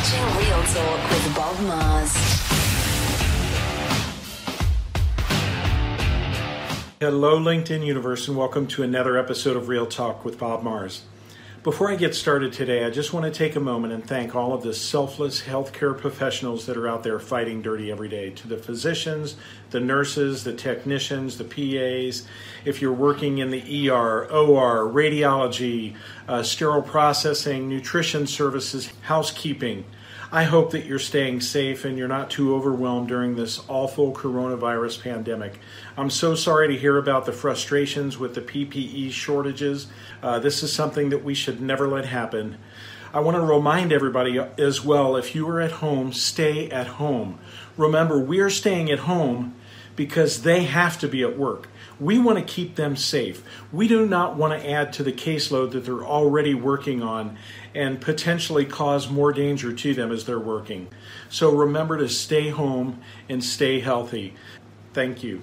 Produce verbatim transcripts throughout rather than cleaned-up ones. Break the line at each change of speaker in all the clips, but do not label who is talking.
watching Real Talk with Bob Mars.
Hello, LinkedIn Universe, and welcome to another episode of Real Talk with Bob Mars. Before I get started today, I just want to take a moment and thank all of the selfless healthcare professionals that are out there fighting dirty every day. To the physicians, the nurses, the technicians, the P As, if you're working in the E R, O R, radiology, uh, sterile processing, nutrition services, housekeeping, I hope that you're staying safe and you're not too overwhelmed during this awful coronavirus pandemic. I'm so sorry to hear about the frustrations with the P P E shortages. Uh, this is something that we should never let happen. I want to remind everybody as well, if you are at home, stay at home. Remember, we're staying at home because they have to be at work. We want to keep them safe. We do not want to add to the caseload that they're already working on and potentially cause more danger to them as they're working. So remember to stay home and stay healthy. Thank you.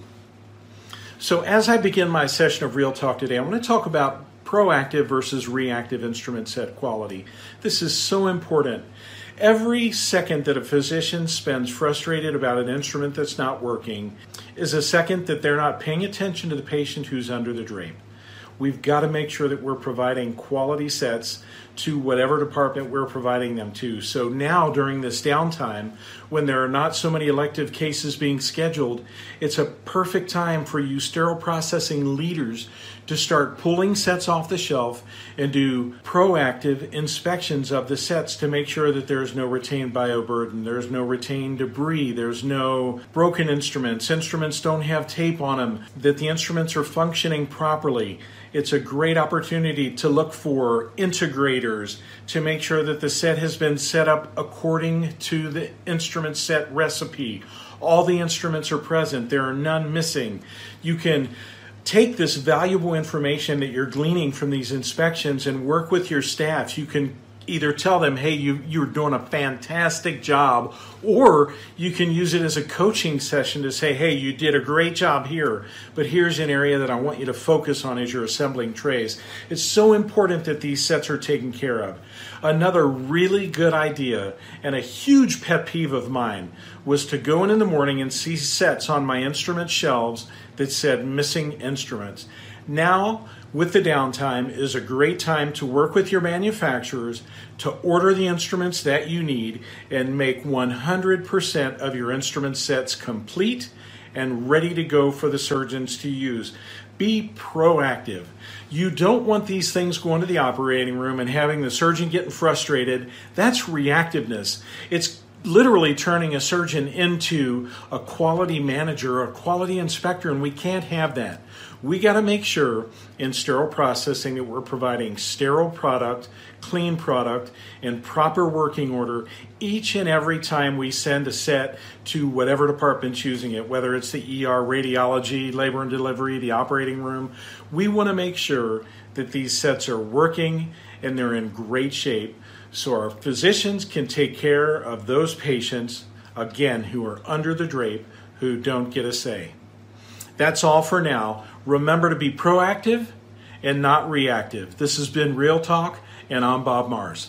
So as I begin my session of Real Talk today, I want to talk about proactive versus reactive instrument set quality. This is so important. Every second that a physician spends frustrated about an instrument that's not working is a second that they're not paying attention to the patient who's under the drape. We've got to make sure that we're providing quality sets to whatever department we're providing them to. So now during this downtime, when there are not so many elective cases being scheduled, it's a perfect time for you sterile processing leaders to start pulling sets off the shelf and do proactive inspections of the sets to make sure that there's no retained bioburden, there's no retained debris, there's no broken instruments, instruments don't have tape on them, that the instruments are functioning properly. It's a great opportunity to look for integrators to make sure that the set has been set up according to the instrument set recipe. All the instruments are present. There are none missing. You can take this valuable information that you're gleaning from these inspections and work with your staff. You can either tell them, hey, you, you're doing a fantastic job, or you can use it as a coaching session to say, hey, you did a great job here, but here's an area that I want you to focus on as you're assembling trays. It's so important that these sets are taken care of. Another really good idea and a huge pet peeve of mine was to go in in the morning and see sets on my instrument shelves that said missing instruments. Now, with the downtime, is a great time to work with your manufacturers to order the instruments that you need and make one hundred percent of your instrument sets complete and ready to go for the surgeons to use. Be proactive. You don't want these things going to the operating room and having the surgeon getting frustrated. That's reactiveness. It's literally turning a surgeon into a quality manager, a quality inspector, and we can't have that. We got to make sure in sterile processing that we're providing sterile product, clean product, in proper working order each and every time we send a set to whatever department's using it, whether it's the E R, radiology, labor and delivery, the operating room. We want to make sure that these sets are working and they're in great shape so our physicians can take care of those patients, again, who are under the drape, who don't get a say. That's all for now. Remember to be proactive and not reactive. This has been Real Talk, and I'm Bob Mars.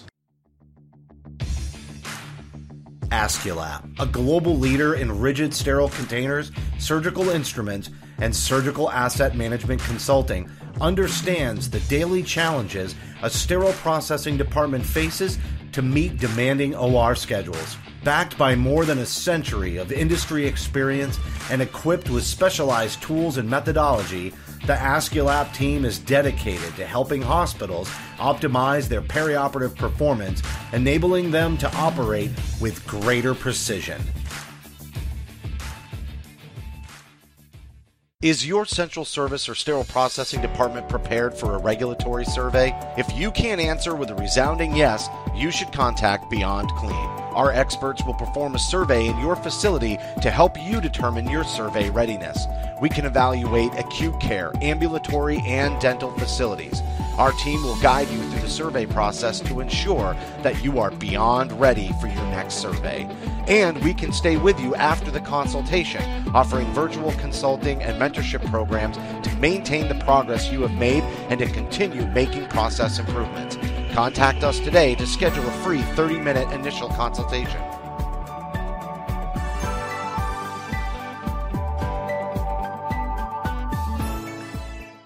Aesculap, a global leader in rigid sterile containers, surgical instruments, and surgical asset management consulting, understands the daily challenges a sterile processing department faces to meet demanding O R schedules. Backed by more than a century of industry experience and equipped with specialized tools and methodology, the Aesculap team is dedicated to helping hospitals optimize their perioperative performance, enabling them to operate with greater precision. Is your central service or sterile processing department prepared for a regulatory survey? If you can't answer with a resounding yes, you should contact Beyond Clean. Our experts will perform a survey in your facility to help you determine your survey readiness. We can evaluate acute care, ambulatory, and dental facilities. Our team will guide you through the survey process to ensure that you are beyond ready for your next survey. And we can stay with you after the consultation, offering virtual consulting and mentorship programs to maintain the progress you have made and to continue making process improvements. Contact us today to schedule a free thirty-minute initial consultation.